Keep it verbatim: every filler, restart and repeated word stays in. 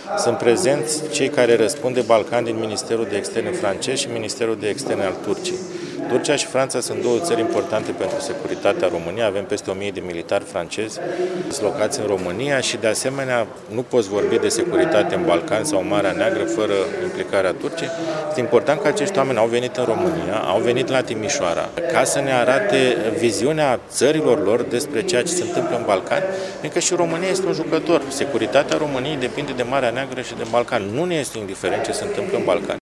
Sunt prezenți cei care răspund de Balcan din Ministerul de Externe francez și Ministerul de Externe al Turciei. Turcia și Franța sunt două țări importante pentru securitatea României. Avem peste o mie de militari francezi dislocați în România și, de asemenea, nu poți vorbi de securitate în Balcan sau Marea Neagră fără implicarea Turciei. Este important că acești oameni au venit în România, au venit la Timișoara, ca să ne arate viziunea țărilor lor despre ceea ce se întâmplă în Balcan, pentru că și România este un jucător. Securitatea României depinde de Marea Neagră și de Balcan. Nu ne este indiferent ce se întâmplă în Balcan.